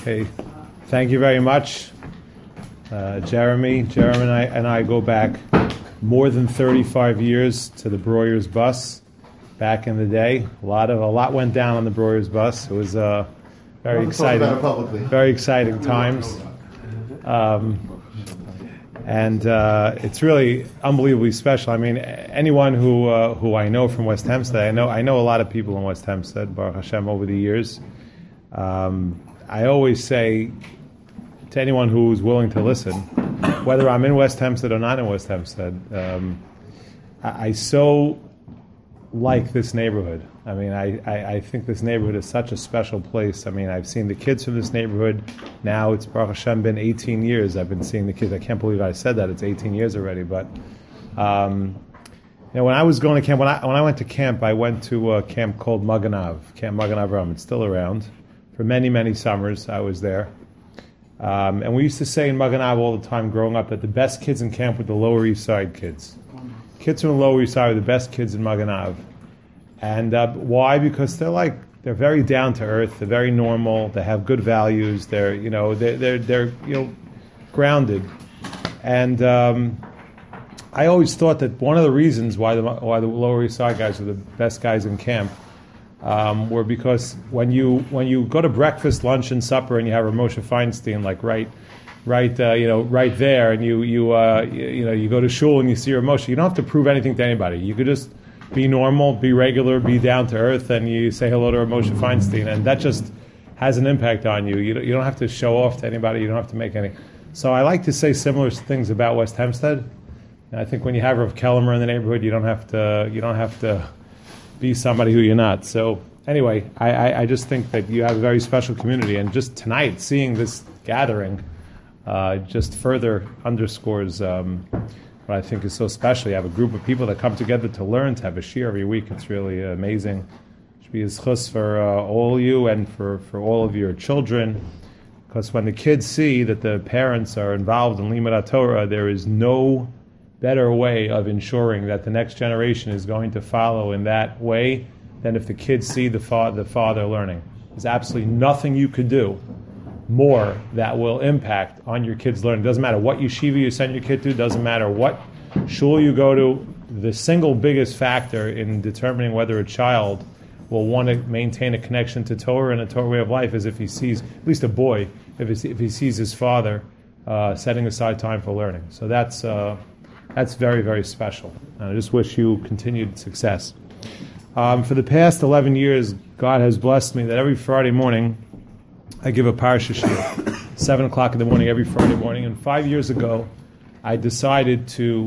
Okay, thank you very much, Jeremy. Jeremy and I go back more than 35 years to the Breuer's bus back in the day. A lot went down on the Breuer's bus. It was very exciting times. And it's really unbelievably special. I mean, anyone who I know from West Hempstead, I know a lot of people in West Hempstead, Baruch Hashem, over the years. I always say to anyone who's willing to listen, whether I'm in West Hempstead or not in West Hempstead, I so like this neighborhood. I mean, I think this neighborhood is such a special place. I mean, I've seen the kids from this neighborhood. Now it's, Baruch Hashem, been 18 years I've been seeing the kids. I can't believe I said that. It's 18 years already. But when I was going to camp, when I went to camp, I went to a camp called Maganav, Camp Maganav Ram. It's still around. For many, many summers I was there. And we used to say in Maganav all the time growing up that the best kids in camp were the Lower East Side kids. Kids from the Lower East Side are the best kids in Maganav. And why? Because they're very down to earth. They're very normal. They have good values. They're grounded. And I always thought that one of the reasons why the Lower East Side guys are the best guys in camp were because when you go to breakfast, lunch, and supper, and you have Moshe Feinstein right there, and you go to shul and you see Moshe, you don't have to prove anything to anybody. You could just be normal, be regular, be down to earth, and you say hello to Moshe Feinstein, and that just has an impact on you. You don't have to show off to anybody. You don't have to make any. So I like to say similar things about West Hempstead. And I think when you have Rav Kellemer in the neighborhood, you don't have to be somebody who you're not. So anyway, I just think that you have a very special community, and just tonight seeing this gathering just further underscores what I think is so special. You have a group of people that come together to learn, to have a shiur every week. It's really amazing. It should be a zchus for all of you and for all of your children, because when the kids see that the parents are involved in Limud Torah, there is no better way of ensuring that the next generation is going to follow in that way than if the kids see the father learning. There's absolutely nothing you could do more that will impact on your kids' learning. It doesn't matter what yeshiva you send your kid to, doesn't matter what shul you go to. The single biggest factor in determining whether a child will want to maintain a connection to Torah and a Torah way of life is if he sees, at least a boy, if he sees his father setting aside time for learning. So that's very, very special. And I just wish you continued success. For the past 11 years, God has blessed me that every Friday morning I give a parsha shiur, 7 o'clock in the morning every Friday morning. And 5 years ago, I decided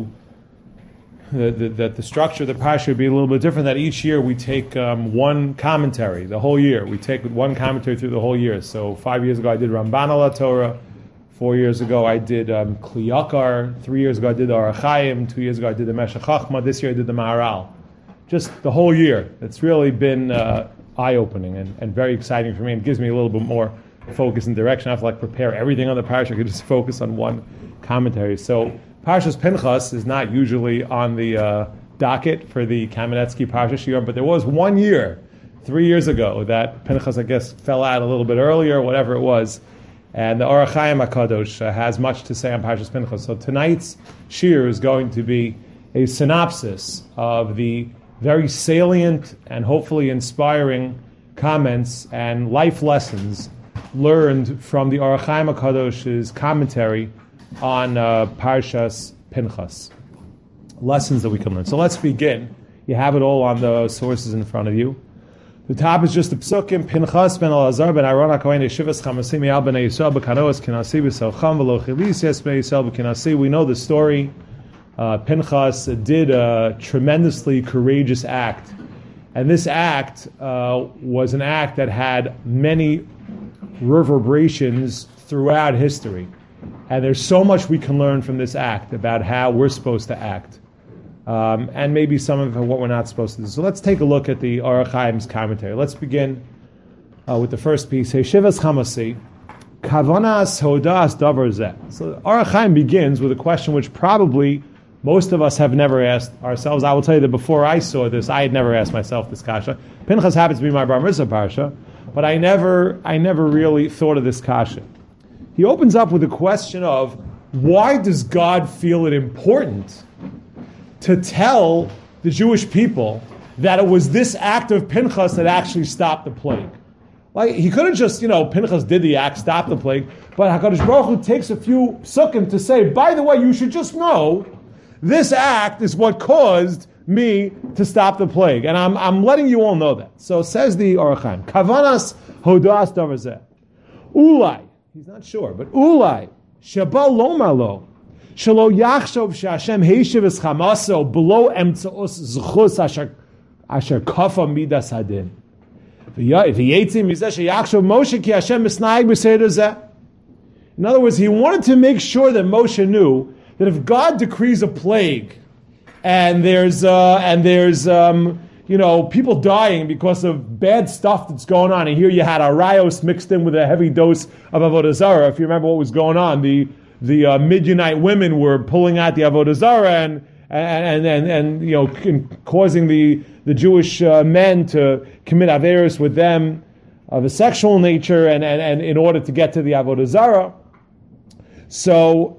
that the structure of the parsha would be a little bit different, that each year we take one commentary, the whole year. We take one commentary through the whole year. So 5 years ago I did Ramban al Torah. 4 years ago I did Kli Yakar. 3 years ago I did the Orach Chaim. 2 years ago I did the Meshech Chochmah. This year I did the Maharal. Just the whole year. It's really been eye-opening and very exciting for me. It gives me a little bit more focus and direction. I have to prepare everything on the parsha. I could just focus on one commentary. So Parshas Pinchas is not usually on the docket for the Kamenetsky Parsha Shiur, but there was 1 year, 3 years ago, that Pinchas, I guess, fell out a little bit earlier, whatever it was. And the Orach Chaim HaKadosh has much to say on Parshas Pinchas. So tonight's shiur is going to be a synopsis of the very salient and hopefully inspiring comments and life lessons learned from the Orach Chaim HaKadosh's commentary on Parshas Pinchas. Lessons that we can learn. So let's begin. You have it all on the sources in front of you. The top is just the Psukim. Pinchas ben Elazar ben Aaron HaKohen Yeshivas Chamasim Yal ben Yisrael b'Kanoas Kinasi b'Selcham v'lo Chilisias ben Yisrael b'Kinasi. We know the story. Pinchas did a tremendously courageous act. And this act was an act that had many reverberations throughout history. And there's so much we can learn from this act about how we're supposed to act. And maybe some of what we're not supposed to do. So let's take a look at the Orach Chaim's commentary. Let's begin with the first piece. Shivas Chamasi, Kavanas Hodas Davar Zeh. So Orach Chaim begins with a question which probably most of us have never asked ourselves. I will tell you that before I saw this, I had never asked myself this kasha. Pinchas happens to be my Bar Mitzvah parsha, but I never really thought of this kasha. He opens up with a question of, why does God feel it important to tell the Jewish people that it was this act of Pinchas that actually stopped the plague? Like, he could have just, Pinchas did the act, stopped the plague, but HaKadosh Baruch Hu takes a few sukkim to say, by the way, you should just know, this act is what caused me to stop the plague. And I'm letting you all know that. So says the Orach Chaim, Kavanas Hodas Davar Ulai, he's not sure, but Ulai, Shaba Lomalo, Shalo Yachshov Shashem Heishiv Es Chamaso, below Emtzaos Zchus Asher Kafa Midas Hadin. In other words, he wanted to make sure that Moshe knew that if God decrees a plague and there's people dying because of bad stuff that's going on, and here you had arayos mixed in with a heavy dose of avodah zarah. If you remember what was going on, the Midianite women were pulling out the avodah zarah and causing the Jewish men to commit averos with them of a sexual nature, and in order to get to the avodah zarah. So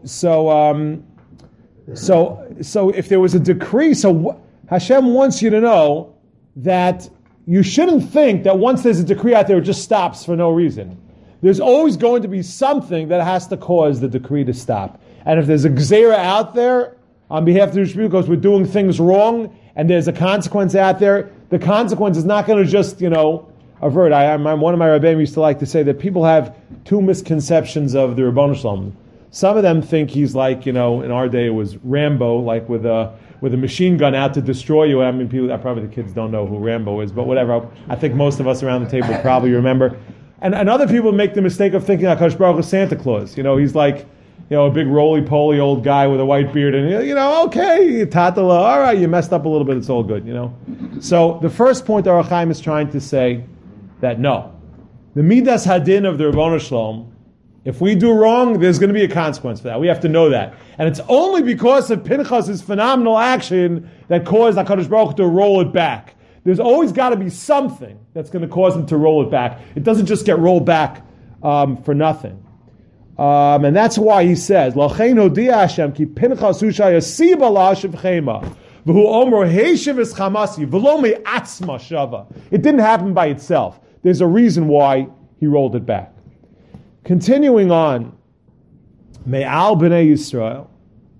if there was a decree, Hashem wants you to know that you shouldn't think that once there's a decree out there, it just stops for no reason. There's always going to be something that has to cause the decree to stop. And if there's a gzeira out there on behalf of the Jewish people because we're doing things wrong, and there's a consequence out there, the consequence is not going to just, avert. One of my rabbeim used to like to say that people have two misconceptions of the Ribono Shel Olam. Some of them think he's like, in our day it was Rambo, like with a machine gun out to destroy you. I mean, probably the kids don't know who Rambo is, but whatever. I think most of us around the table probably remember. And other people make the mistake of thinking HaKadosh Baruch Hu is Santa Claus. He's like, a big roly-poly old guy with a white beard, and okay, tatala, all right, you messed up a little bit, it's all good, So the first point the Orach Chaim is trying to say that no, the Midas Hadin of the Ribono Shel Olam, if we do wrong, there's going to be a consequence for that. We have to know that. And it's only because of Pinchas' phenomenal action that caused HaKadosh Baruch Hu to roll it back. There's always got to be something that's going to cause him to roll it back. It doesn't just get rolled back for nothing. And that's why he says, L'chein hodia Hashem ki Pinchas hu shayasiba la'ashiv chema v'hu omer heishiv es chamasi v'lo me'atzma shava. It didn't happen by itself. There's a reason why he rolled it back. Continuing on, Me'al b'nei Yisrael.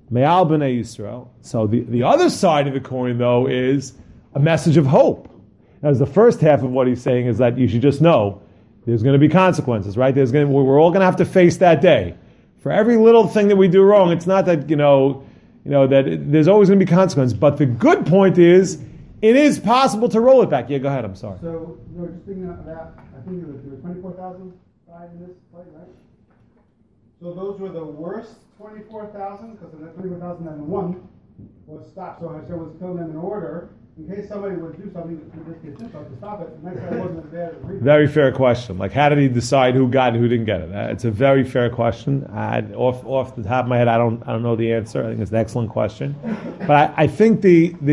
So the other side of the coin, though, is a message of hope. As the first half of what he's saying is that you should just know there's going to be consequences, right? We're all going to have to face that day. For every little thing that we do wrong, it's not that, there's always going to be consequences. But the good point is, it is possible to roll it back. Yeah, go ahead, I'm sorry. So, just thinking of that, I think there were 24,000 died in this plague, right? So those were the worst 24,000, because the 24,001 was stopped. So Hashem was killing them in order, in case somebody would do something to this kid's to stop it. The next guy wasn't as bad as we. Very fair question. Like, how did he decide who got it, who didn't get it? It's a very fair question. Off the top of my head, I don't know the answer. I think it's an excellent question. But I think we have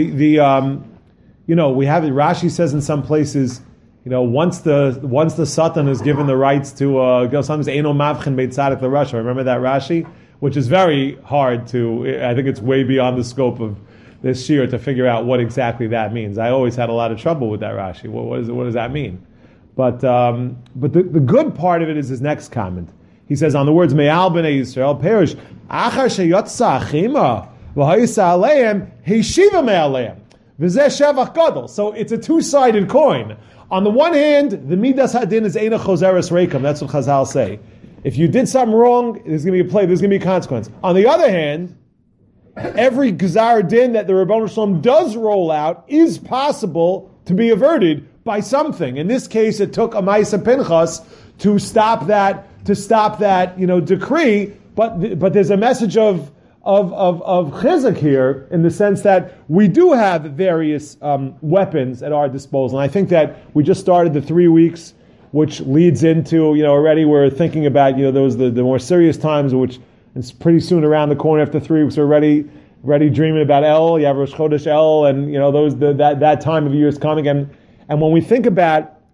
it. Rashi says in some places, once the Satan is given the rights to sometimes Eino Mavchen Beit Tzadik LaRasha. Remember that Rashi, which is very hard to. I think it's way beyond the scope of this year to figure out what exactly that means. I always had a lot of trouble with that Rashi. What does that mean? But the good part of it is his next comment. He says on the words Me'al b'nei Yisrael perish achar sheyotza achima v'hayisa aleim heishiva me'aleim v'zeh shevach gadol. So it's a two-sided coin. On the one hand, the Midas Hadin is Eina Choseres Reikam. That's what Chazal say. If you did something wrong, there's going to be a play. There's going to be a consequence. On the other hand, every Gzar Din that the Ribono Shel Olam does roll out is possible to be averted by something. In this case, it took a Ma'aseh Pinchas to stop that decree. But there's a message of chizuk here in the sense that we do have various weapons at our disposal. And I think that we just started the 3 weeks, which leads into, already we're thinking about, those the more serious times, which is pretty soon around the corner after 3 weeks. We're already dreaming about you have Rosh Chodesh El, and that time of year is coming. And when we think about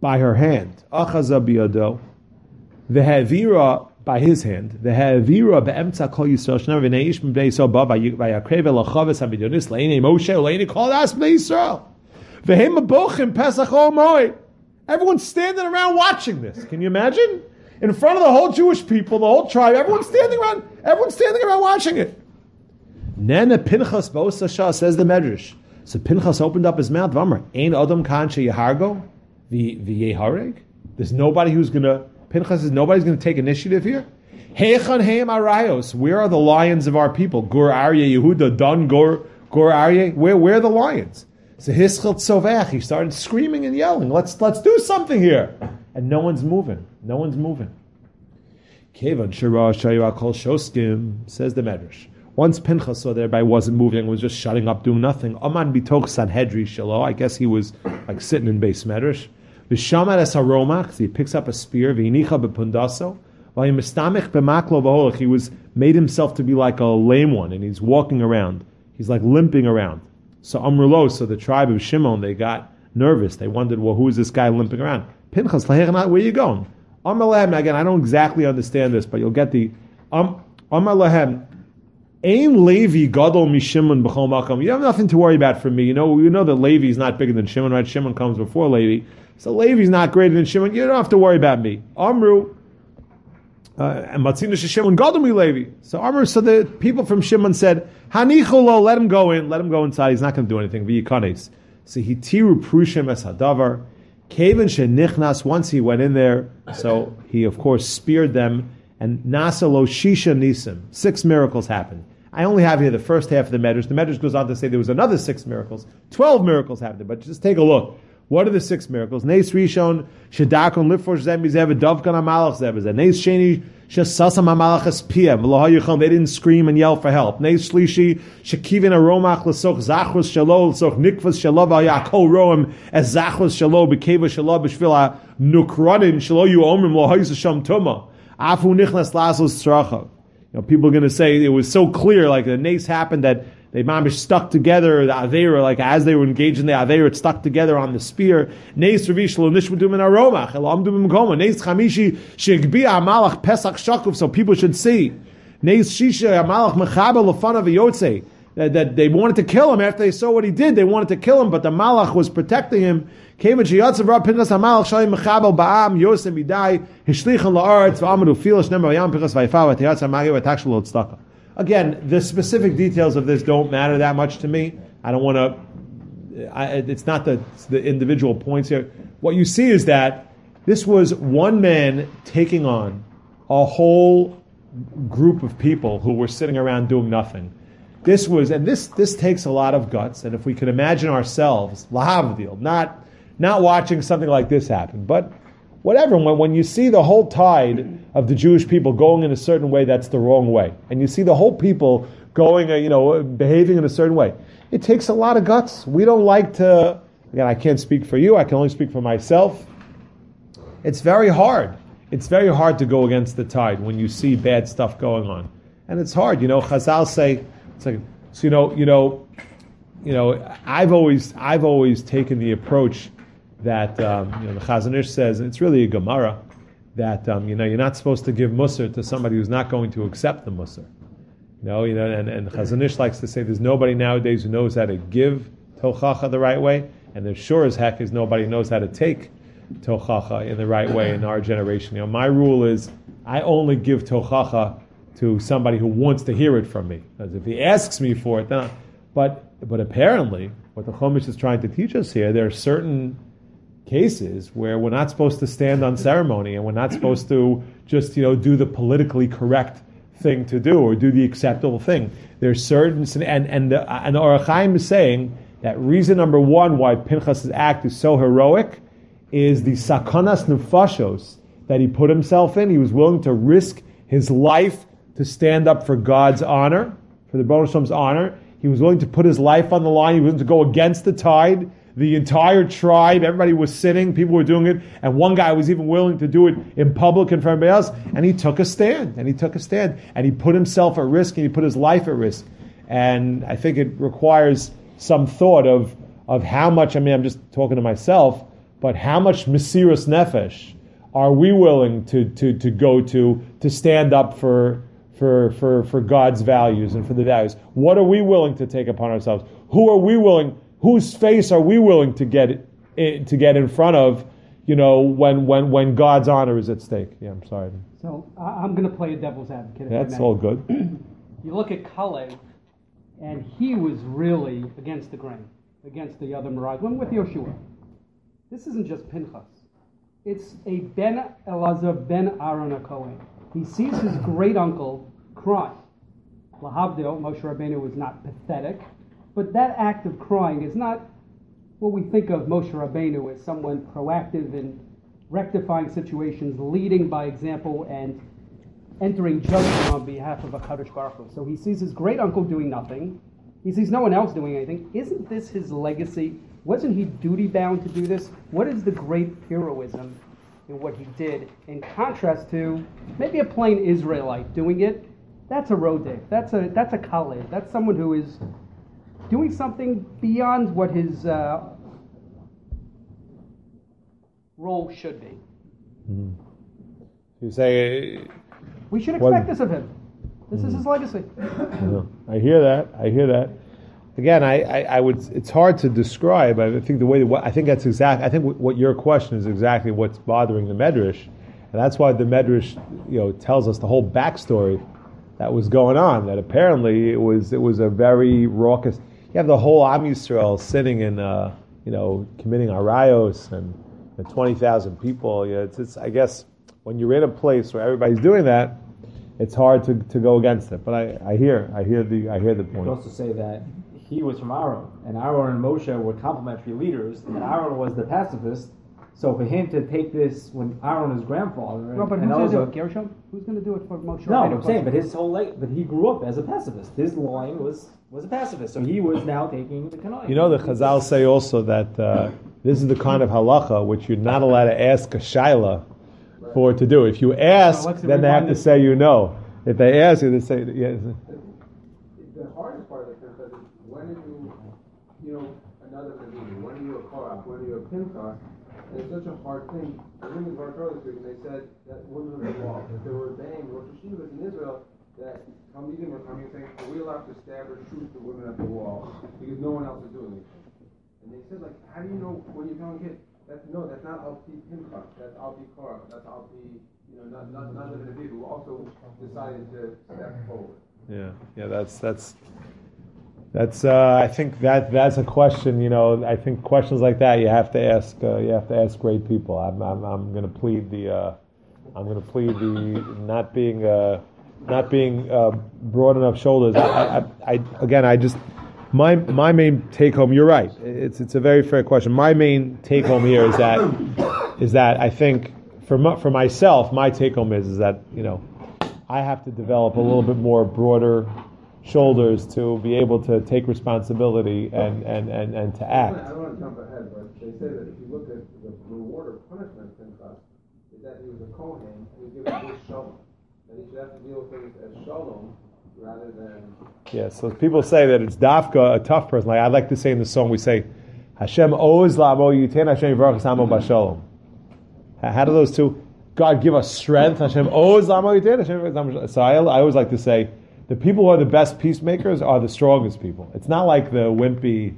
by her hand. Achaza biyado. V'ha'avira by his hand. V'ha'avira be'emtza kol Yisrael shnever v'nei ish m'bnei Yisrael ba v'yakreve l'chaves ha'vidyonis le'inei Moshe le'inei kol as b'nei Yisrael. V'hem abochim pesach ol moed. Everyone's standing around watching this. Can you imagine? In front of the whole Jewish people, the whole tribe, everyone's standing around watching it. Nene Pinchas b'osasha, says the Medrash. So Pinchas opened up his mouth. V'amar, ein adam kan sheyahargo v'yehareg. There's nobody who's gonna. Pinchas says nobody's gonna take initiative here. Heichan heim arayos. Where are the lions of our people? Gur Aryeh Yehuda, Dan Gur Aryeh. Where are the lions? So Hischel Tzovech. He started screaming and yelling. Let's do something here. And no one's moving. Kevan Shira Shayu Akol Shoskim, says the Medrash. Once Pinchas saw that everybody wasn't moving, was just shutting up, doing nothing. Aman bitoch Sanhedri Shalo. I guess he was like sitting in base Medrash. V'shamar es haromach. He picks up a spear. V'inicha bepundaso. V'yimistamich b'maklo v'holach. He was made himself to be like a lame one, and he's walking around. He's like limping around. So Amrulo, so the tribe of Shimon, they got nervous. They wondered, well, who is this guy limping around? Pinchas, where are you going? Amar lahem. Again, I don't exactly understand this, but you'll get the Amar lahem. Ein Levi gadol mishimon b'chol makom. You have nothing to worry about from me. You know that Levi is not bigger than Shimon, right? Shimon comes before Levi, so Levi's not greater than Shimon. You don't have to worry about me. Amru and Matzina Shimon gadol mi Levi. So Amru, so the people from Shimon said, Hanichulo, let him go inside. He's not going to do anything. V'yikanes. So he tiru prushim es hadavar. Kaven shenichnas. Once he went in there, so he of course speared them. And Nasalo Shisha Nisim. 6 miracles happened. I only have here the first half of the Medrash. The Medrash goes on to say there was another 6 miracles. 12 miracles happened. But just take a look. What are the 6 miracles? Neis Rishon, Shadakon, Lifrosh Zem, Mizeh, Dovkan Amalach Zebazeh. Neis Sheni, Shasasam Amalach Espiyah, V'lohayuchon. They didn't scream and yell for help. Neis Shlishi, Shekivin Aromach, L'soch Zachrus Shalo, L'soch Nikvas Shalo, V'yakol Roem, as Zachrus Shalo, B'keva Shalo, B'shvila, Nukronin, Shalo Yu Omrim, Lohayus Sham Tumah. Afu nichnas lasos tzracha. People are going to say it was so clear, like the nace happened that they mamish stuck together. The aveira, like as they were engaged in the aveira, it stuck together on the spear. Nace revish lo nishmutum in aromach elamdu b'mkoma. Nace chamishi shegbia amalach pesach shakuf, so people should see. Nace shisha amalach mechabel lefana v'yotze. That they wanted to kill him after they saw what he did. They wanted to kill him, but the malach was protecting him. Again, this the specific details of this don't matter that much to me. I don't want to. It's not the individual points here. What you see is that this was one man taking on a whole group of people who were sitting around doing nothing. This takes a lot of guts, and if we could imagine ourselves, lahavdil, not watching something like this happen, but whatever, when you see the whole tide of the Jewish people going in a certain way that's the wrong way, and you see the whole people going, behaving in a certain way, it takes a lot of guts. We don't like to, again, I can't speak for you, I can only speak for myself. It's very hard. It's very hard to go against the tide when you see bad stuff going on. And it's hard, Chazal say, it's like, so I've always taken the approach that the Chazon Ish says, and it's really a Gemara, that you're not supposed to give Musar to somebody who's not going to accept the Musar. And Chazon Ish likes to say there's nobody nowadays who knows how to give Tochacha the right way, and there sure as heck is nobody who knows how to take Tochacha in the right way in our generation. My rule is I only give Tochacha to somebody who wants to hear it from me. Because if he asks me for it, then but apparently what the Chumash is trying to teach us here, there are certain cases where we're not supposed to stand on ceremony, and we're not supposed to just do the politically correct thing to do or do the acceptable thing. There's certain and the Orach Chaim is saying that reason number one why Pinchas' act is so heroic is the sakonas nefashos that he put himself in. He was willing to risk his life to stand up for God's honor, for the Baruch Hashem's honor. He was willing to put his life on the line. He was willing to go against the tide. The entire tribe, everybody was sitting, people were doing it, and one guy was even willing to do it in public in front of everybody else, and he took a stand, and he put himself at risk, and he put his life at risk. And I think it requires some thought of how much, I'm just talking to myself, but how much Mesiras Nefesh are we willing to go to stand up for God's values and for the values? What are we willing to take upon ourselves? Whose face are we willing to get in front of, when God's honor is at stake? Yeah, I'm sorry. So I'm going to play a devil's advocate. That's all good. You look at Kalev, and he was really against the grain, against the other Merag. When with Yoshua, this isn't just Pinchas. It's a Ben Elazar Ben Aaron HaKohen. He sees his great uncle cry. Lahavdil, Moshe Rabbeinu was not pathetic, but that act of crying is not what we think of Moshe Rabbeinu as someone proactive in rectifying situations, leading by example, and entering judgment on behalf of HaKadosh Baruch Hu. So he sees his great uncle doing nothing. He sees no one else doing anything. Isn't this his legacy? Wasn't he duty bound to do this? What is the great heroism in what he did, in contrast to maybe a plain Israelite doing it? That's a rodig. That's a kalev. That's someone who is doing something beyond what his role should be. Mm-hmm. You say we should expect this of him. This is his legacy. I hear that. Again, I would. It's hard to describe. I think the way I think that's exact. I think what your question is exactly what's bothering the Medrash, and that's why the Medrash, tells us the whole backstory that was going on. That apparently it was a very raucous. You have the whole Am Yisrael sitting in, committing arayos and 20,000 people. It's I guess when you're in a place where everybody's doing that, it's hard to go against it. But I hear the point. You could also say that he was from Aaron, and Aaron and Moshe were complementary leaders, and Aaron was the pacifist. So for him to take this when Aaron is grandfather, no, but who's going to do it? Gershom? Who's going to do it for Moshe? No, I'm saying, but his whole life, but he grew up as a pacifist. His line was a pacifist, so he was now taking the kanai. The Chazal say also that this is the kind of halacha which you're not allowed to ask a shaila for to do. If you ask, then they have to say you know. If they ask you, they say yes. The hardest part of the Pinchas is when are you, another Levine, when are you a Korach, when are you a Pinchas? And it's such a hard thing. I think in Bartor this week, and they said that women of the law, that they were obeying Rosh Hashivas in Israel, that Talmidim were coming and saying, we will have to stab or shoot the women at the wall because no one else is doing it. And they said, how do you know when you're telling kids? That's not Al-Pi Pinchas, that's Al-Pi Korach, that's Al-Pi, not the Levine who also decided to step forward. Yeah. That's. I think that's a question. I think questions like that you have to ask. You have to ask great people. I'm going to plead the. I'm going to plead the not being broad enough shoulders. My main take home. You're right. It's a very fair question. My main take home here is that I think for myself, my take home is that I have to develop a little bit more broader shoulders to be able to take responsibility and to act. I don't want to jump ahead, but they say that if you look at the reward or punishment of Pinchas, is that he was a Kohen and he was given this shalom, and he should have to deal with things as shalom rather than. Yeah, so people say that it's dafka, a tough person. Like I'd like to say in the song, we say, Hashem oz lamo yitain Hashem yivarach samo b'shalom. How do those two? God give us strength. Hashem oz lamo yitain Hashem yivarach samo b'shalom. So I always like to say, the people who are the best peacemakers are the strongest people. It's not like the wimpy,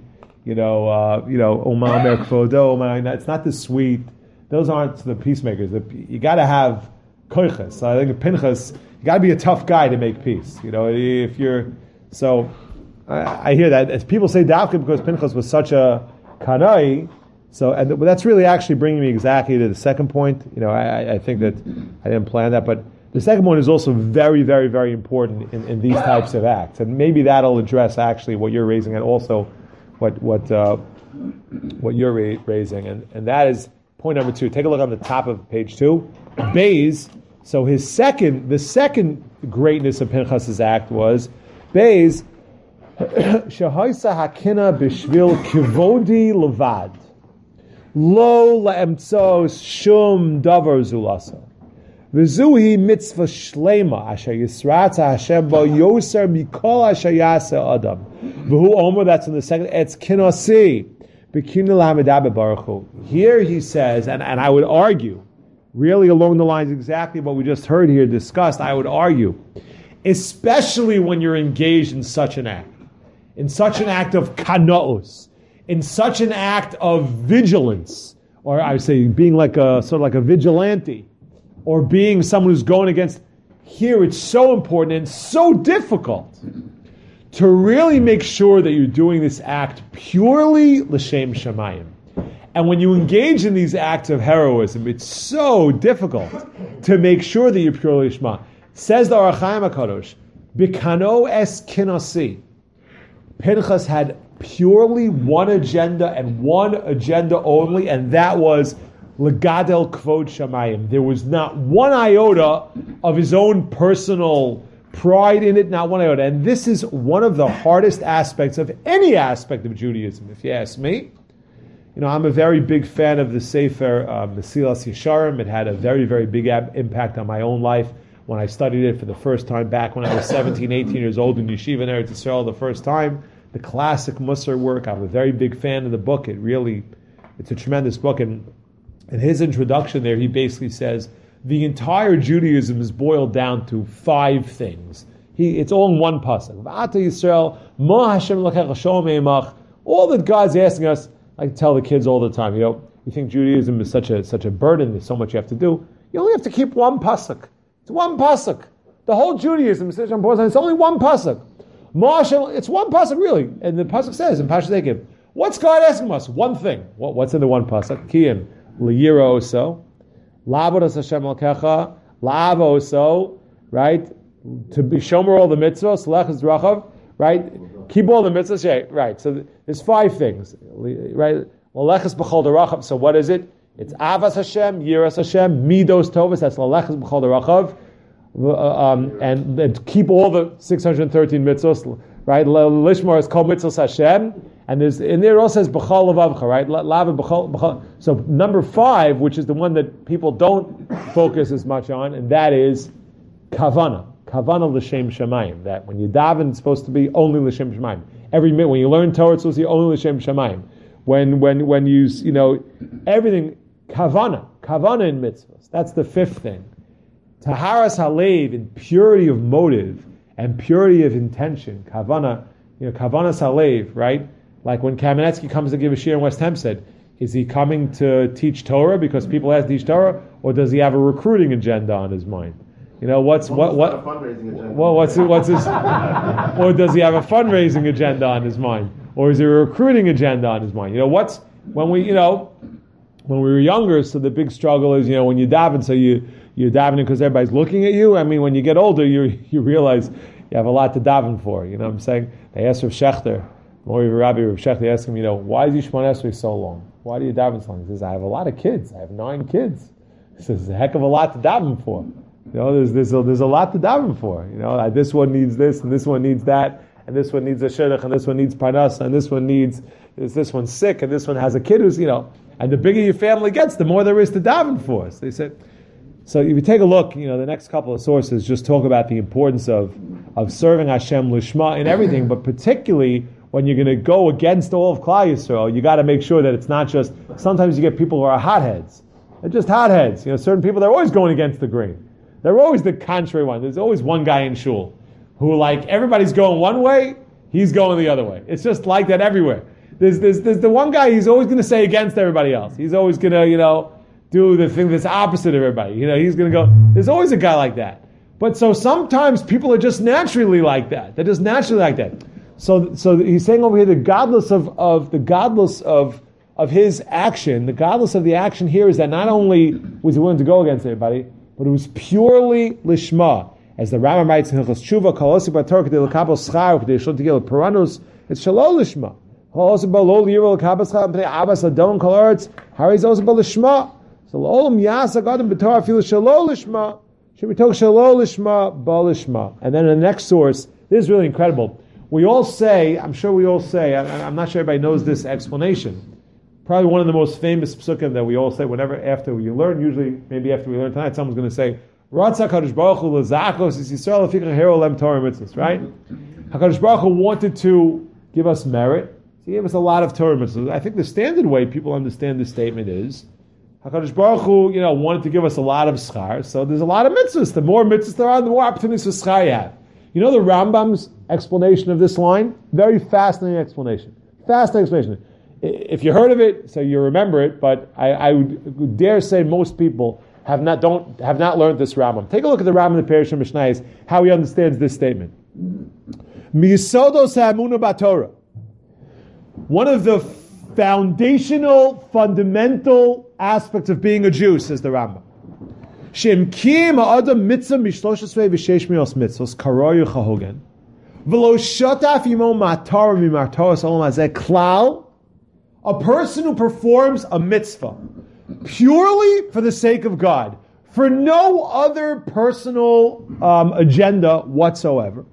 Omer Kvodo. It's not the sweet. Those aren't the peacemakers. You got to have koiches. I think Pinchas, you got to be a tough guy to make peace. If you're so. I hear that as people say Davka because Pinchas was such a kanai. So, and that's really actually bringing me exactly to the second point. I think that I didn't plan that, but. The second one is also very, very, very important in these types of acts, and maybe that'll address actually what you're raising, and also what you're raising, and that is point number 2. Take a look on the top of page 2. Beis. So the second greatness of Pinchas's act was Beis shahaisa hakina b'shvil kivodi levad lo laemtzos shum davar zulasa. V'zuhi mitzvah shlema asher yisratza Hashem bo yoser mikol asher yasa adam. V'hu omer, that's in the second. Etz kinasi Here he says, and I would argue, really along the lines exactly what we just heard here discussed, I would argue, especially when you're engaged in such an act of kanaos, in such an act of vigilance, or I would say being like a sort of like a vigilante, or being someone who's going against. Here it's so important and so difficult to really make sure that you're doing this act purely l'shem shamayim. And when you engage in these acts of heroism, it's so difficult to make sure that you're purely Shema. Says the Orach Chaim HaKadosh, B'kano es kinasi. Pinchas had purely one agenda and one agenda only, and that was Legadel Kvod Shamayim. There was not one iota of his own personal pride in it, not one iota. And this is one of the hardest aspects of any aspect of Judaism, if you ask me. You know, I'm a very big fan of the Sefer Mesilas Yesharim. It had a very, very big impact on my own life when I studied it for the first time back when I was 17, 18 years old in Yeshiva in Eretz Yisrael the first time. The classic Musar work. I'm a very big fan of the book. It's a tremendous book. And in his introduction there, he basically says, the entire Judaism is boiled down to 5 things. It's all in one pasuk. V'ata Yisrael, ma Hashem l'kecha shalom eimach. All that God's asking us, I tell the kids all the time, you think Judaism is such a burden, there's so much you have to do. You only have to keep one pasuk. It's one pasuk. The whole Judaism, it's only one pasuk. Ma Hashem, it's one pasuk really. And the pasuk says in Parshas Ekev, what's God asking us? One thing. What's in the one pasuk? Kiyim liyira oso. La'avodas Hashem l'kecha, la'ava oso, right? To be shomer all the mitzvahs, lechaz drachav, right? Keep all the mitzvahs, yeah, right. So there's 5 things, right? Lechaz b'chol derachav. So what is it? It's avas Hashem, yiras Hashem, midos tovas. That's lechaz b'chol derachav, and keep all the 613 mitzvahs, right? Lishmar is called mitzvahs Hashem. And in there it also says b'chal levavcha, right? Lava b'chal. So number 5, which is the one that people don't focus as much on, and that is kavana. Kavana l'shem shamayim. That when you daven, it's supposed to be only l'shem shamayim. Every minute when you learn Torah, it's supposed to be only l'shem shamayim. When you everything kavana in mitzvahs. That's the 5th thing. Taharas halev, in purity of motive and purity of intention. Kavana halev, right? Like when Kamenetsky comes to give a shiur in West Hempstead, is he coming to teach Torah because people have to teach Torah, or does he have a recruiting agenda on his mind? What's his? Or does he have a fundraising agenda on his mind, or is there a recruiting agenda on his mind? When we were younger, so the big struggle is when you daven, so you're davening because everybody's looking at you. I mean, when you get older, you realize you have a lot to daven for. You know what I'm saying? They asked Rav Shechter, Rabbi Rav Shechter, they asked him, why is Yishmon Esrei so long? Why do you daven so long? He says, I have a lot of kids. I have 9 kids. He says, it's a heck of a lot to daven for. There's a lot to daven for. This one needs this, and this one needs that, and this one needs a shidduch, and this one needs parnasa, and this one's sick, and this one has a kid who's, and the bigger your family gets, the more there is to daven for. So they said, so if you take a look, the next couple of sources just talk about the importance of serving Hashem lishma in everything, but particularly when you're going to go against all of Klal Yisrael, you got to make sure that it's not just, sometimes you get people who are hotheads. They're just hotheads. Certain people, they're always going against the grain. They're always the contrary one. There's always one guy in shul who, everybody's going one way, he's going the other way. It's just like that everywhere. There's the one guy, he's always going to say against everybody else. He's always going to, do the thing that's opposite of everybody. He's going to go, there's always a guy like that. But so sometimes people are just naturally like that. They're just naturally like that. So he's saying over here the godless of his action, the godless of the action here is that not only was he willing to go against everybody, but it was purely lishma. As the Rambam writes in Hilchos Tshuva, kolosi b'torah k'dei l'kabel schar k'dei shlo tigel paranus, it's shalol lishma. Kolosi b'lo l'yiro l'kabel schar k'dei abbas adon kol aretz, harizos b'lishma. So l'olam yasa gadam b'torah afilu shalol lishma, shemitok shalol lishma b'lishma. And then in the next source, this is really incredible. I'm not sure everybody knows this explanation. Probably one of the most famous psukim that we all say after you learn, usually maybe after we learn tonight, someone's going to say, Ratzah HaKadosh Baruch Hu l'zakos is Yisrael afikach hero lem Torah mitzvahs, right? HaKadosh Baruch Hu wanted to give us merit, So he gave us a lot of Torah mitzvahs. I think the standard way people understand this statement is HaKadosh Baruch Hu, wanted to give us a lot of schar. So there's a lot of mitzvahs. The more mitzvahs there are, the more opportunities for schar you have. You know the Rambam's explanation of this line? Very fascinating explanation. If you heard of it, so you remember it, but I would dare say most people have not learned this Rambam. Take a look at the Rambam in the Perush Mishnayos, how he understands this statement. Miyisodos ha'emunah b'Torah. One of the foundational, fundamental aspects of being a Jew, says the Rambam. Shem kiyem ha'adam mitzvah mishloshes v'shesh mios mitzvos karoyu chahogen v'lo shotaf imo matar mimartaros olam hazeh klal. A person who performs a mitzvah purely for the sake of God, for no other personal agenda whatsoever.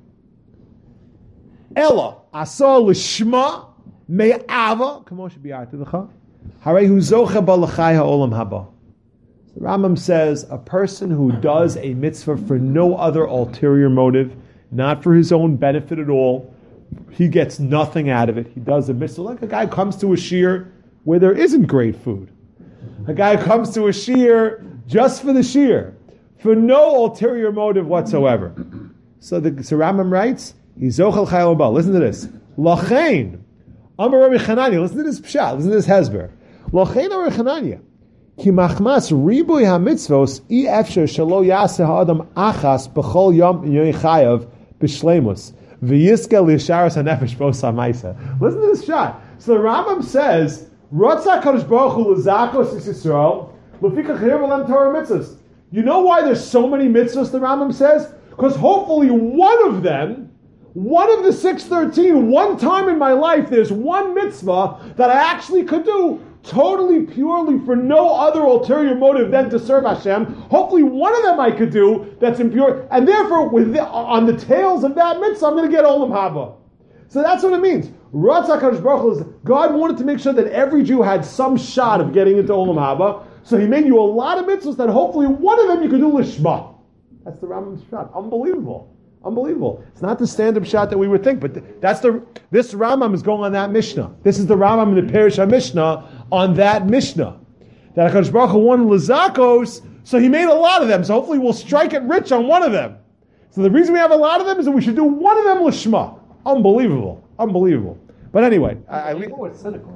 Ella asa lishma me'ava kamo shebi'artidcha harehu zocha balachai ha'olam haba. The Rambam says a person who does a mitzvah for no other ulterior motive, not for his own benefit at all, he gets nothing out of it. He does a mitzvah. Like a guy comes to a shiur where there isn't great food. A guy comes to a shiur just for the shiur, for no ulterior motive whatsoever. So the Rambam writes, Yizochel chayil ba. Listen to this. Lachein, Amar Rabbi Chananya. Listen to this pshat. Listen to this hezber. Lachein Rabbi Chananya. Ki machmas ribuy ha-mitzvos i efsher shelo yaseh ha'adam achas b'chol yom yoichayav b'shleimus v'yiskel l'sharas ha-nefesh b'os ha-maisa. Listen to this shot. So the Rambam says, Ratzah HaKadosh Baruch Hu l'zakos is Yisrael l'fikach hirva lem Torah mitzvos. You know why there's so many mitzvos, the Rambam says? Because hopefully one of the 613, one time in my life, there's one mitzvah that I actually could do totally, purely for no other ulterior motive than to serve Hashem. Hopefully one of them I could do that's impure, and therefore on the tails of that mitzvah I'm going to get Olam Haba. So that's what it means. Ratzah HaKadosh Baruch Hu is, God wanted to make sure that every Jew had some shot of getting into Olam Haba, so He made you a lot of mitzvahs that hopefully one of them you could do Lishma. That's the Rambam's shot. Unbelievable. It's not the stand-up shot that we would think, but this Rambam is going on that Mishnah. This is the Rambam in the Perush HaMishnah on that Mishnah. That HaKadosh Baruch Hu wanted Lizakos, so He made a lot of them, so hopefully we'll strike it rich on one of them. So the reason we have a lot of them is that we should do one of them Lishma. Unbelievable. But anyway, People were cynical.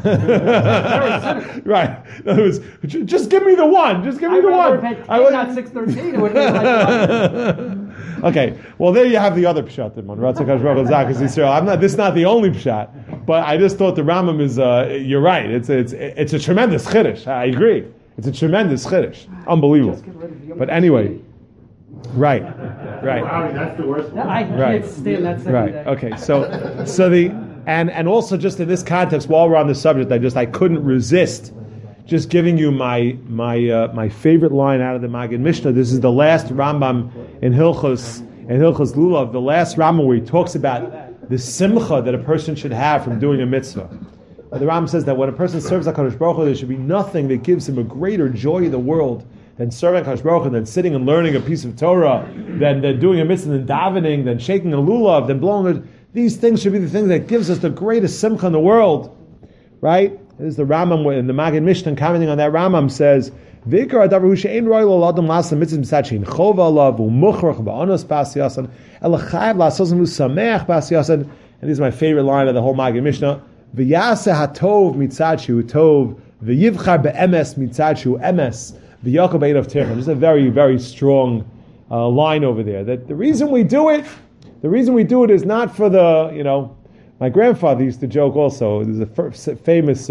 Very cynical. Right. In other words, just give me the one. Just give me the one. I would not 613. It would be like okay. Well, there you have the other pshat. This is not the only pshat, but I just thought the Rambam is. You're right. It's a tremendous chiddush. I agree. It's a tremendous chiddush. Unbelievable. But anyway, right. Wow, that's the worst one. I can't stand that second day. Okay. So the. And also just in this context, while we're on the subject, I couldn't resist just giving you my favorite line out of the Maggid Mishnah. This is the last Rambam in Hilchos Lulav, the last Rambam where he talks about the simcha that a person should have from doing a mitzvah. The Rambam says that when a person serves HaKadosh Baruch Hu, there should be nothing that gives him a greater joy in the world than serving HaKadosh Baruch Hu, than sitting and learning a piece of Torah, than doing a mitzvah, than davening, than shaking a lulav, than blowing a... These things should be the things that gives us the greatest simcha in the world, right? This is the Rambam in the Maggid Mishnah, commenting on that Rambam says, "Vikar adavar hu she'ein roi lo l'adam la'aseh mitzvah b'tzad she'ein chova alav u'muchrach ba'anos b'as yasan ela chayav la'asosem u'sameach b'as yasan." And this is my favorite line of the whole Maggid Mishnah: "V'yaseh hatov mitzad she'u tov v'yivchar be'emes mitzad she'u emes v'yakol be'edav tircham." This is a very, very strong line over there. That the reason we do it is not for the, my grandfather used to joke also. There's a famous,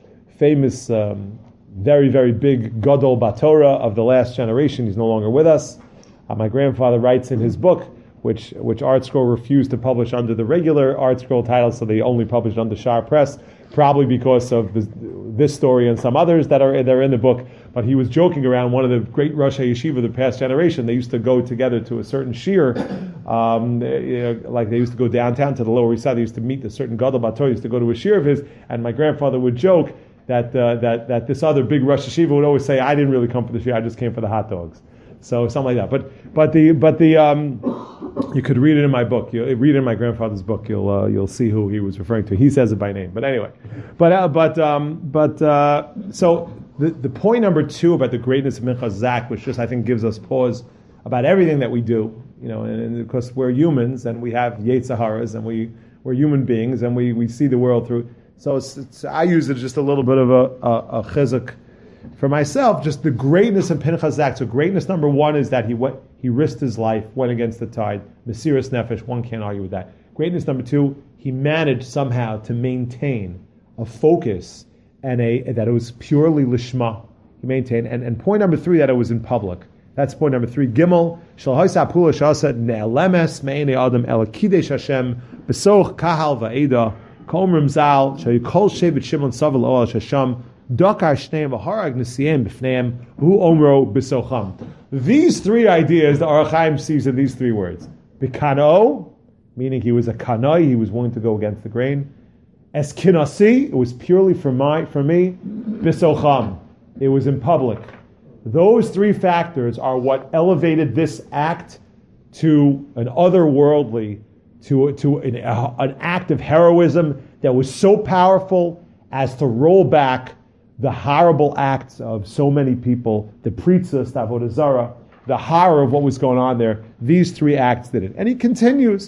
very, very big Gadol Batorah of the last generation. He's no longer with us. My grandfather writes in his book, which Art Scroll refused to publish under the regular Art Scroll title, so they only published under Shar Press, probably because of this story and some others that are in the book. But he was joking around one of the great Rosh HaYeshiva of the past generation. They used to go together to a certain shiur, like they used to go downtown to the Lower East Side. They used to meet a certain Gadol Batorah, used to go to a shiur of his, and my grandfather would joke that this other big Rosh HaYeshiva would always say, "I didn't really come for the shiur, I just came for the hot dogs." So something like that. But You could read it in my book. You read it in my grandfather's book. You'll see who he was referring to. He says it by name. But anyway, so the point number 2 about the greatness of Minchas Zak, which just I think gives us pause about everything that we do. And because we're humans and we have Yetzer Haras and we're human beings and we see the world through. So I use it just a little bit of a chizuk for myself. Just the greatness of Pinchas Zak. So greatness number 1 is that he risked his life, went against the tide. Mesiras Nefesh, one can't argue with that. Greatness number 2, he managed somehow to maintain a focus and that it was purely lishma. He maintained. And point number 3, that it was in public. That's point number 3. Gimel, shal hoisa apula shasa ne'elemes me'ene adam el kidesh Hashem besoch kahal va'eda kol rimzal shal kol shevet shimon savel oal shasham dakar shneim v'harag nesiyem b'fneim hu omro besocham. These 3 ideas the Aruch Chaim sees in these 3 words. Bikano, meaning he was a kanai, he was willing to go against the grain. Eskinasi, it was purely for me. Besocham, it was in public. Those 3 factors are what elevated this act to an otherworldly, to an act of heroism that was so powerful as to roll back the horrible acts of so many people, the Pritzas, the Avodah Zarah, the horror of what was going on there. These 3 acts did it. And he continues.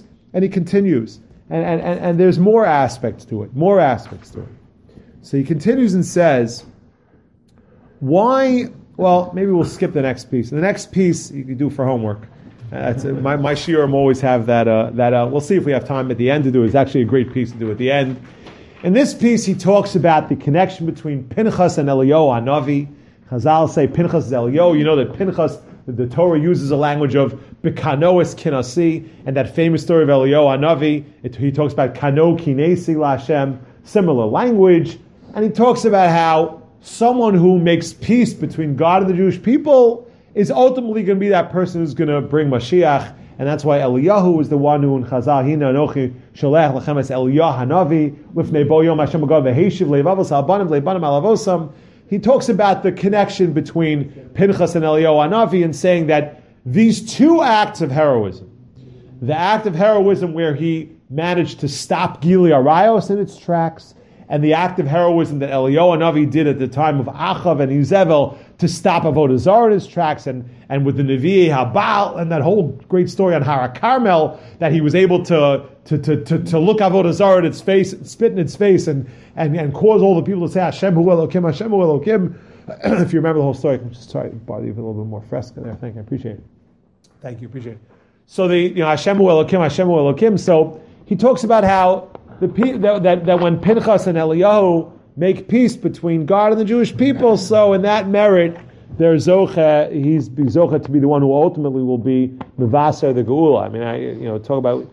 And there's more aspects to it. So he continues and says, why... Well, maybe we'll skip the next piece. The next piece you can do for homework. My shiurim always have that. We'll see if we have time at the end to do it. It's actually a great piece to do at the end. In this piece, he talks about the connection between Pinchas and Eliyahu Hanavi. Chazal say Pinchas is Eliyahu. You know that Pinchas, the Torah uses a language of Bekanoes Kinasi, and that famous story of Eliyahu Hanavi. He talks about Kano Kinesi LaHashem, similar language, and he talks about how someone who makes peace between God and the Jewish people is ultimately going to be that person who's going to bring Mashiach, and that's why Eliyahu is the one who in Chazal, Hina Anochi Sholech Lachem Es Eliyahu Hanavi Lifnei Bo Yom Hashem Agav Veheshiv Leivavos Albanim Leibanim Alavosam. He talks about the connection between Pinchas and Eliyahu Hanavi and saying that these 2 acts of heroism, the act of heroism where he managed to stop Gili Arayos in its tracks, and the act of heroism that Eliyahu Hanavi did at the time of Achav and Izebel to stop Avodah Zarah in his tracks, and with the Nevi'ei Habal, and that whole great story on Har HaKarmel, that he was able to look Avodah Zarah in its face, spit in its face, and cause all the people to say, Hashem Hu Elokim, Hashem Hu Elokim. If you remember the whole story, I'm just trying to bother you with a little bit more fresca there. Thank you, I appreciate it. Thank you, appreciate it. So Hashem Hu Elokim, Hashem Hu Elokim. So he talks about how that when Pinchas and Eliyahu make peace between God and the Jewish people, so in that merit, he's zocha to be the one who ultimately will be Mevaser the Geula. I mean, talk about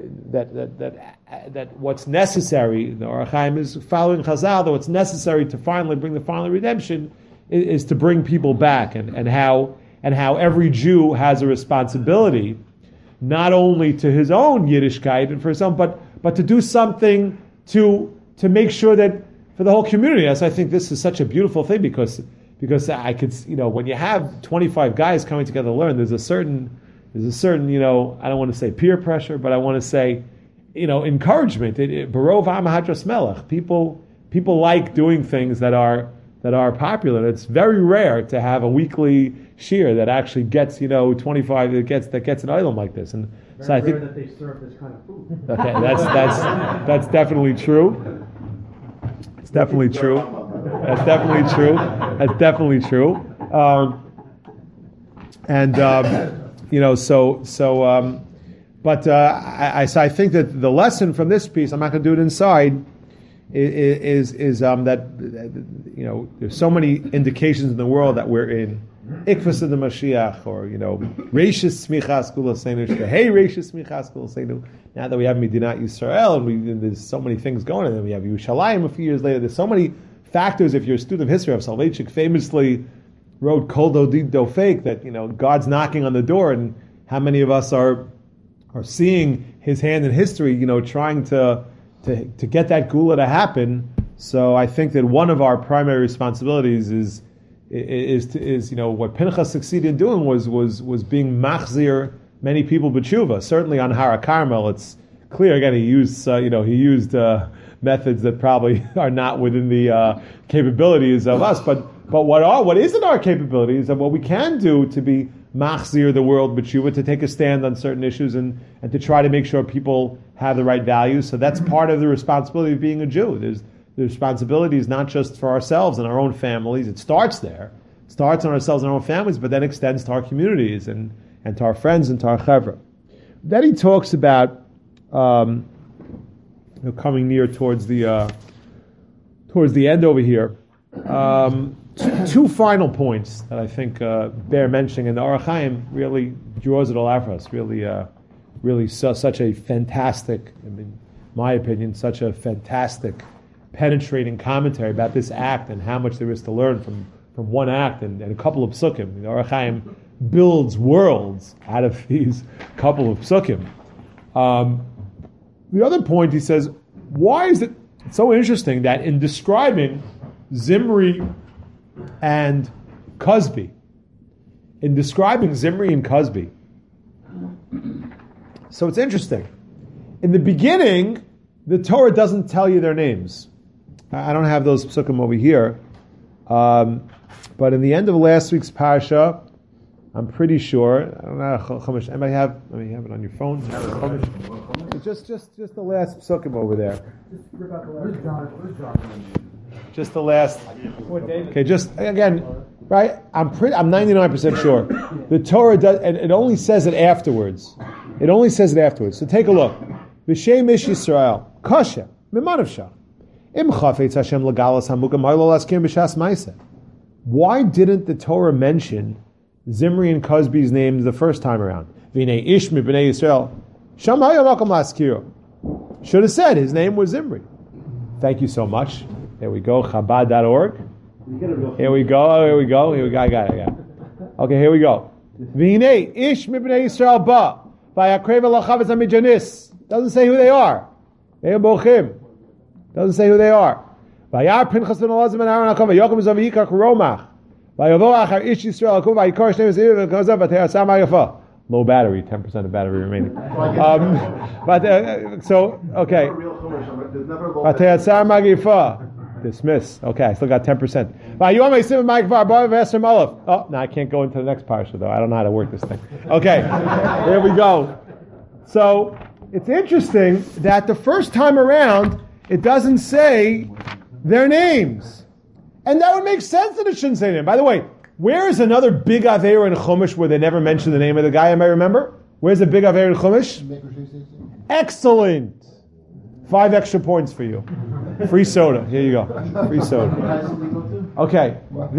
that what's necessary. The Aruch Chaim is following Chazal that what's necessary to finally bring the final redemption is to bring people back, and how every Jew has a responsibility, not only to his own Yiddishkeit and for his own, but to do something to make sure that for the whole community. Yes, I think this is such a beautiful thing because I could, when you have 25 guys coming together to learn, there's a certain, I don't want to say peer pressure, but I want to say, encouragement. Barov Am Hadras Melech. People like doing things that are popular. It's very rare to have a weekly shiur that actually gets 25 that gets an item like this. And very so I think rare that they serve this kind of food. Okay, that's definitely true. It's definitely true. That's definitely true. That's definitely true. So I think that the lesson from this piece, I'm not going to do it inside, is that there's so many indications in the world that we're in Ikvus of the Mashiach, or Reishis Smichas Kulaseinu, Hey Reishis Smichas Kulaseinu. Now that we have Medinat Yisrael, and there's so many things going on, and we have Yerushalayim a few years later. There's so many factors. If you're a student of history, of Soloveitchik famously wrote Kol Dodid Dofek, that God's knocking on the door, and how many of us are seeing His hand in history, trying to get that Gula to happen. So I think that one of our primary responsibilities is what Pinchas succeeded in doing was being machzir many people b'tshuva. Certainly on Har Carmel, it's clear. Again, he used methods that probably are not within the capabilities of us. But what is in our capabilities and what we can do to be machzir the world b'tshuva, to take a stand on certain issues and to try to make sure people have the right values. So that's part of the responsibility of being a Jew. The responsibility is not just for ourselves and our own families. It starts there. It starts on ourselves and our own families, but then extends to our communities and to our friends and to our chevra. Then he talks about coming near towards the end over here. Two final points that I think bear mentioning, and the Orach Chaim really draws it all out for us. Really, such a fantastic, in my opinion, such a fantastic, penetrating commentary about this act and how much there is to learn from one act and a couple of psukim. The Orach Chaim builds worlds out of these couple of psukim. The other point, he says, why is it so interesting that in describing Zimri and Cosby, so it's interesting. In the beginning, the Torah doesn't tell you their names. I don't have those psukim over here, but in the end of last week's parasha, I'm pretty sure. I don't know. Chumash. Anybody have it on your phone? Just the last psukim over there. Just the last. Okay, just again, right? I'm 99% sure. The Torah does, and it only says it afterwards. So take a look. V'shem ish Yisrael kasha mimanavsha im chafetz Hashem legalas hamukam ha'lo laskim b'shas ma'aseh. Why didn't the Torah mention Zimri and Cosby's names the first time around? V'nei ish mibnei Yisrael sham ha'yamakom laskiru. Should have said his name was Zimri. Thank you so much. There we go. Chabad.org. Here we go. I got it. Okay, here we go. V'nei ish mibnei Yisrael ba v'yakrev alachavetz hamijanis. Doesn't say who they are. They are bochim. Doesn't say who they are. Vayar Pinchas ben Elazar ben Aaron Hakam v'yokum zaviyikach romach v'yavo achar ish Yisrael hakum v'yikor shnei v'zir v'kozav v'te'asam ha'yafa. Low battery, 10% of battery remaining. Okay. V'te'asam ha'yafa. Dismiss. Okay, I still got 10%. Oh, no, I can't go into the next parsha though. I don't know how to work this thing. Okay, there we go. So it's interesting that the first time around it doesn't say their names, and that would make sense that it shouldn't say them. By the way, where is another big Aveira in Chumash where they never mention the name of the guy? Am I remember? Where's the big Aveira in Chumash? Excellent. 5 extra points for you. Free soda. Here you go. Free soda. Okay.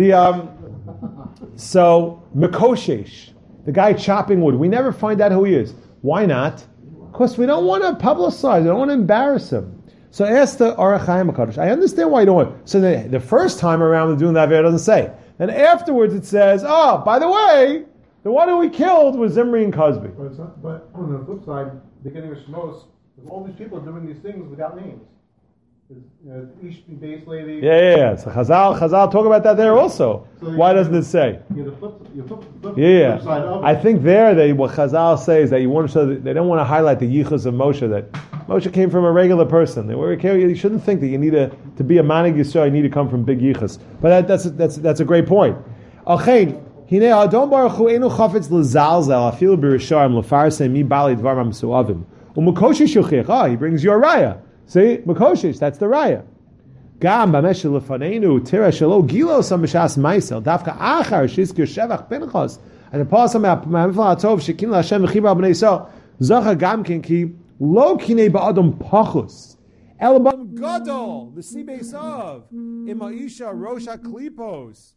So Mekoshesh, the guy chopping wood. We never find out who he is. Why not? Because we don't want to publicize. We don't want to embarrass him. So ask the Orach Chaim HaKadosh. I understand why you don't want. So the first time around the doing that Aveira doesn't say. Then afterwards it says, oh, by the way, the one who we killed was Zimri and Cosby. But on the flip side, beginning of Shemos, all these people are doing these things without names. Each base lady. Yeah. So Chazal talk about that there also. So why doesn't it say? The flip side of it. I think what Chazal says that you want to show that they don't want to highlight the yichus of Moshe, that Moshe came from a regular person. You shouldn't think that you need to be a manig Yisrael, you need to come from big yichus. But that's a great point. Achein, hine Adon Baruch Hu enu chafetz l'zalzel afilu b'risharim l'farsem mi bali dvaram suavim. Umekoshesh yuchich. He brings you a raya. See, Mekoshesh, that's the raya. Gam b'mesh lefanenu tira shelo gilos amishas ma'isel dafka achar shizkir shevach pinchas and the pasam ma'amifal atov shekin laHashem v'chibra b'nei Yisrael zacha gam ken ki lo kinei ba'adam pachus elbam gadol v'sibei sav imaisha rosha klipos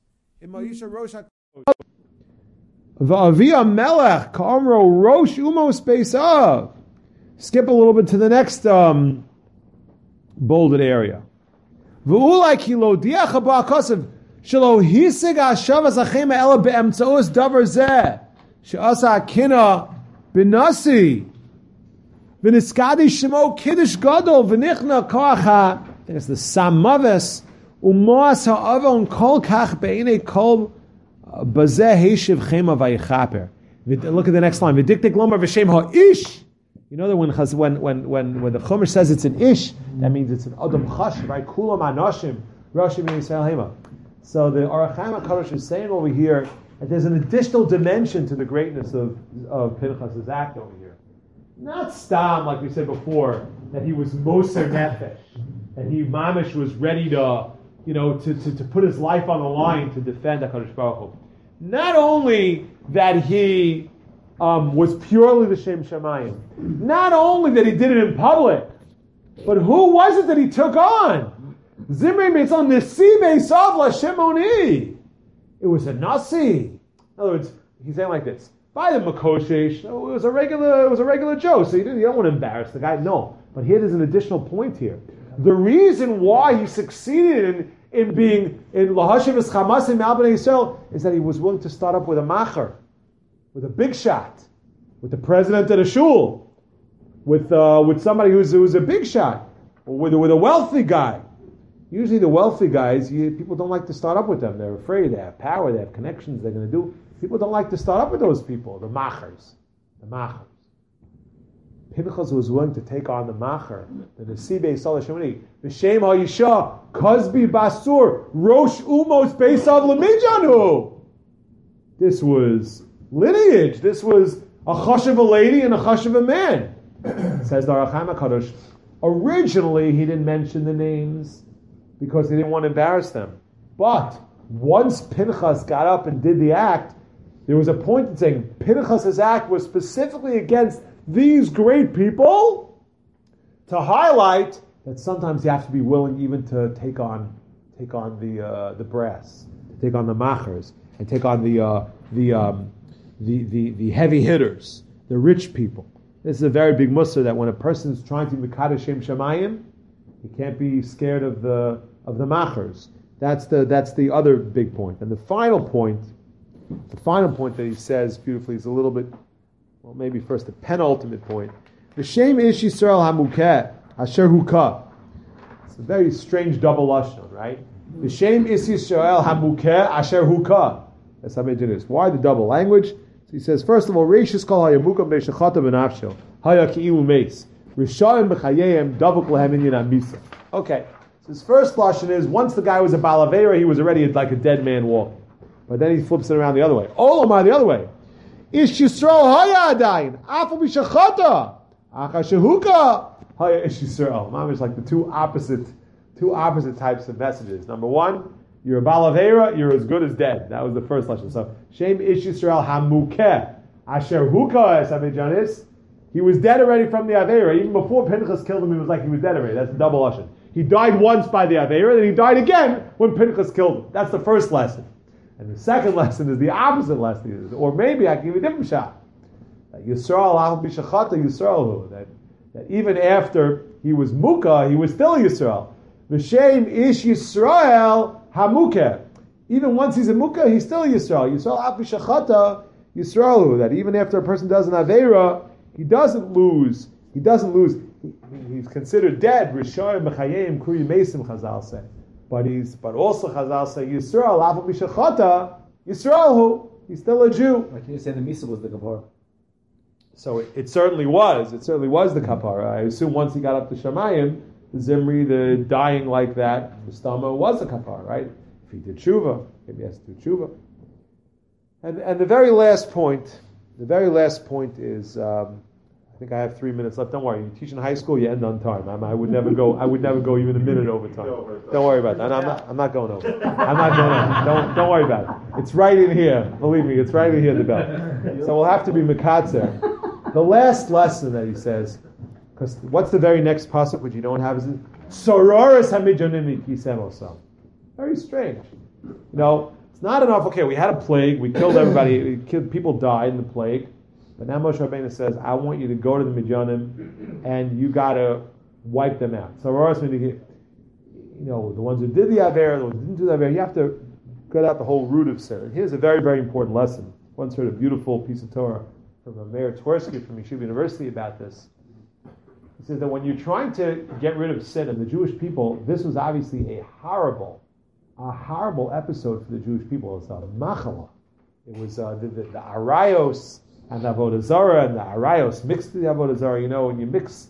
v'avia melech ka'amro rosh umos beisav. Skip a little bit to the next bolded area. V'ulai ki lo diach haba kosev shelo hisig hashavas achem ela be'emtzaos davar zeh she'asa akina b'nasi v'niskadi shemo kiddush gadol v'nichna koach it's the samaves u'moas ha'avon kol kach be'inei kol bazeh heishiv chema v'yichaper. Look at the next line. V'diktik lomar v'shem ha'ish. You know that when the Chumash says it's an ish, that means it's an adam chashiv, right? Kulam anoshim, Rashim Yisrael Hema. So the Orach Chaim HaKadosh is saying over here that there's an additional dimension to the greatness of Pinchas' act over here. Not stam, like we said before, that he was moser nefesh, that he mamish was ready to, to put his life on the line to defend HaKadosh Baruch Hu. Not only that he was purely the Shem Shamayim, not only that he did it in public, but who was it that he took on? Zimri means on Nisi Beisav Lashemoni. It was a Nasi. In other words, he's saying like this: by the Makoshesh, it was a regular Joe, so you don't want to embarrass the guy. No, but here there's an additional point here. The reason why he succeeded in being in Lahashiv Eschamasim Al Bnei Yisrael is that he was willing to start up with a macher, with a big shot, with the president of the shul, with somebody who's a big shot, or with a wealthy guy. Usually the wealthy guys, people don't like to start up with them. They're afraid. They have power. They have connections. They're going to do. People don't like to start up with those people, the machers. Pinchas was willing to take on the macher, the Nasi Beisal Shemini, the Shem HaYisha, Kozbi Basur, Rosh Umos Beisav Lemidjanu. This was lineage. This was a chashiv a lady and a chashiv a man. Says the Orach Chaim HaKadosh. Originally, he didn't mention the names because he didn't want to embarrass them. But once Pinchas got up and did the act, there was a point in saying Pinchas' act was specifically against these great people, to highlight that sometimes you have to be willing even to take on the brass, to take on the machers, and take on the heavy hitters, the rich people. This is a very big mussar that when a person is trying to mekadosh Shem Shamayim, he can't be scared of the machers. That's the other big point. And the final point that he says beautifully is a little bit, well, maybe first the penultimate point. V'shem ish Yisrael hamukeh asher hukah. It's a very strange double lashon, right? V'shem ish Yisrael hamukeh asher hukah. That's how it is. Why the double language? So he says, first of all, Reishis kol hayamukam be'shachata b'nafsho haya ki'ilu meis rishayim b'chayayim davuk lehem inyan amisa. Okay, so his first lashon is once the guy was a balavera, he was already like a dead man walking. But then he flips it around the other way. Olamai the other way. Ish Yisrael haya adayin afal b'shachata achashehuka haya ish Yisrael. Mamish like the two opposite types of messages. Number one, you're a balavera, you're as good as dead. That was the first lesson. So Shem ish Yisrael hamukeh asher huka es amejanis. He was dead already from the avera. Even before Pinchas killed him, he was like he was dead already. That's the double lesson. He died once by the avera, then he died again when Pinchas killed him. That's the first lesson. And the second lesson is the opposite lesson. Or maybe I can give you a different shot. That Yisrael al b'shachata Yisrael, that even after he was Mukah, he was still Yisrael. V'shem ish Yisrael hamukeh. Even once he's a Mukah, he's still Yisrael. Yisrael al b'shachata Yisrael. That even after a person does an Aveira, he doesn't lose. He's considered dead. Rishayim b'chayim kuri mesim, Chazal say. But also Chazal say Yisrael afu b'shachata Yisrael, he's still a Jew. Like you say, the Misa was the kapara. So it certainly was. It certainly was the kapara. I assume once he got up to Shamayim, the Zimri, the dying like that, the Stama was a kapara, right? If he did tshuva, maybe he has to do tshuva. And the very last point is. I think I have 3 minutes left. Don't worry. You teach in high school, you end on time. I would never go even a minute over time. Don't worry about that. I'm not going over. Don't worry about it. It's right in here. Believe me, it's right in here, the bell. So we'll have to be mekatzer. The last lesson that he says, because what's the very next pasuk which you don't have is Sororis hamijonim kisem. Very strange. It's not enough. Okay, we had a plague. We killed everybody. People died in the plague. But now Moshe Rabbeinu says, I want you to go to the Midyanim and you got to wipe them out. So, the ones who did the Aver, the ones who didn't do the Aver, you have to cut out the whole root of sin. And here's a very, very important lesson. Once heard a beautiful piece of Torah from Meir Tversky from Yeshiva University about this. He says that when you're trying to get rid of sin and the Jewish people, this was obviously a horrible episode for the Jewish people. It's a machala. It was the arayos and the Avodah Zarah and the Arayos mixed to the Avodah Zarah. You know, when you mix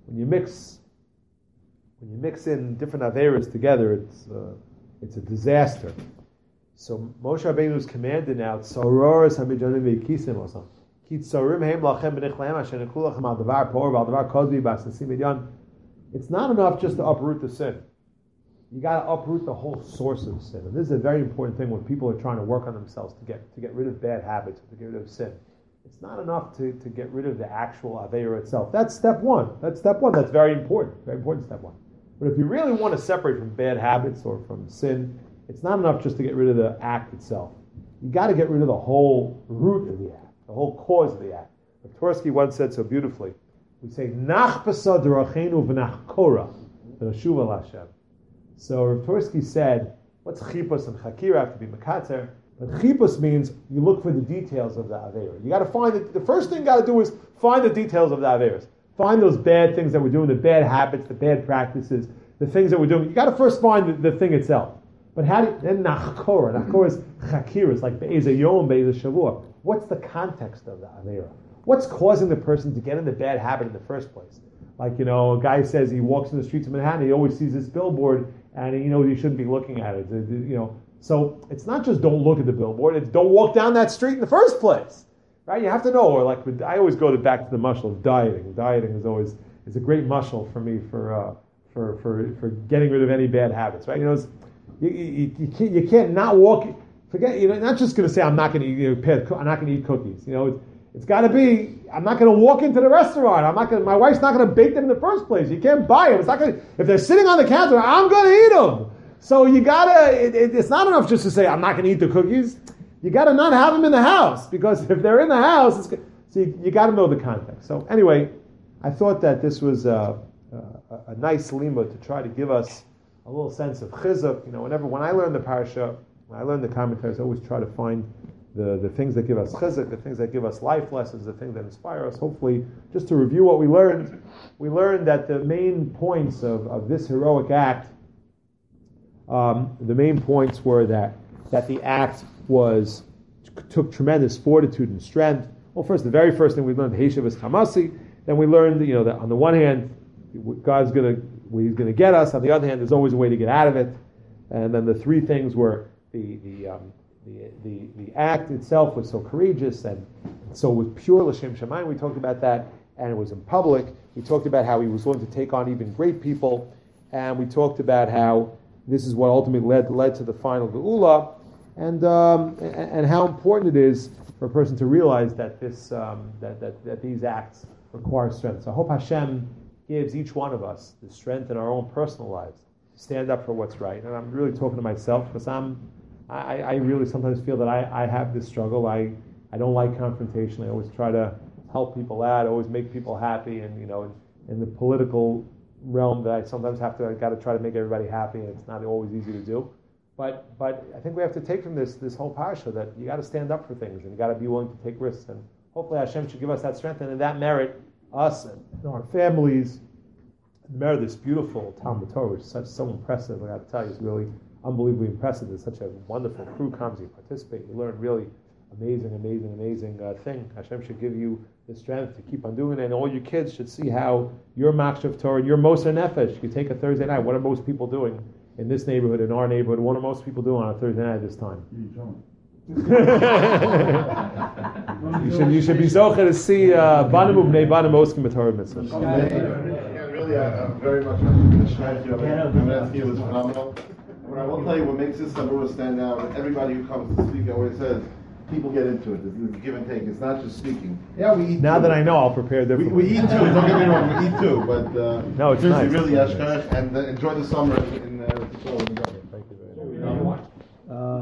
in different Averas together, it's a disaster. So Moshe Rabbeinu is commanded now, Tzoros hamidonim v'yikisim osam. Ki tzorim heim lachem b'nechlaim asher neklu lachem al davar por v'al davar kozvi b'asnasim midyan. It's not enough just to uproot the sin. You got to uproot the whole source of sin. And this is a very important thing when people are trying to work on themselves to get rid of bad habits, to get rid of sin. It's not enough to get rid of the actual Aveira itself. That's step one. That's very important. Very important step one. But if you really want to separate from bad habits or from sin, it's not enough just to get rid of the act itself. You got to get rid of the whole root of the act, the whole cause of the act. Tversky once said so beautifully. We say, Nach b'sad derachenu v'nach korah v'nashuv al Hashem. So Rav Tversky said, what's chipus and chakira have to be mekater? But chipus means you look for the details of the Aveira. You got to find it. The first thing you got to do is find the details of the Aveiras. Find those bad things that we're doing, the bad habits, the bad practices, the things that we're doing. You got to first find the thing itself. But how do you, then nachkora? Nachkora is chakira. It's like be'ez yom, be'ez shavua. What's the context of the Aveira? What's causing the person to get in the bad habit in the first place? Like, you know, a guy says he walks in the streets of Manhattan, he always sees this billboard, and he knows he shouldn't be looking at it. You know, so it's not just don't look at the billboard; it's don't walk down that street in the first place, right? You have to know. Or like I always go back to the mushal of dieting. Dieting is a great mushal for me for getting rid of any bad habits, right? You know, you can't not walk. Forget, you're not just going to say I'm not going to eat. I'm not going to eat cookies. You know, it's got to be. I'm not going to walk into the restaurant. My wife's not going to bake them in the first place. You can't buy them. It's not going. If they're sitting on the counter, I'm going to eat them. So you gotta. It's not enough just to say I'm not going to eat the cookies. You got to not have them in the house, because if they're in the house, so you got to know the context. So anyway, I thought that this was a nice lima to try to give us a little sense of chizuk. You know, when I learn the parasha, when I learn the commentaries, I always try to find the things that give us chizuk, the things that give us life lessons, the things that inspire us. Hopefully, just to review what we learned that the main points of this heroic act, the main points were that the act took tremendous fortitude and strength. Well, first, the very first thing we learned, Heshav is Hamasi. Then we learned, you know, that on the one hand, God's He's going to get us. On the other hand, there's always a way to get out of it. And then the three things were the act itself was so courageous and so it was pure l'shem shamayim. We talked about that, and it was in public. We talked about how he was willing to take on even great people, and we talked about how this is what ultimately led to the final geula, and how important it is for a person to realize that that these acts require strength. So I hope Hashem gives each one of us the strength in our own personal lives to stand up for what's right. And I'm really talking to myself, because I really sometimes feel that I have this struggle. I don't like confrontation. I always try to help people out, always make people happy, and you know, in the political realm that I sometimes got to try to make everybody happy, and it's not always easy to do. But I think we have to take from this whole parasha that you got to stand up for things, and you got to be willing to take risks, and hopefully Hashem should give us that strength, and in that merit, us and our families merit this beautiful Talmud Torah, which is so impressive. I got to tell you, it's really unbelievably impressive. It's such a wonderful crew comes, you participate, you learn really amazing thing. Hashem should give you the strength to keep on doing it, and all your kids should see how your Machshav Torah, your Moser Nefesh, you take a Thursday night. What are most people doing in this neighborhood, in our neighborhood? What are most people doing on a Thursday night at this time? You should be zocher to see Banim Ubnei Banim Oskim B'Torah Mitzvah. Really, I'm very much appreciative. It was phenomenal. But I will tell you what makes this Sabura stand out, and everybody who comes to speak always says, people get into it. It's give and take. It's not just speaking. Yeah, we eat. Now that I know, I'll prepare differently. We eat too. Don't get me wrong. We eat too. But no, it's nice. Really, Ashkash, and enjoy the summer in Thank you very much.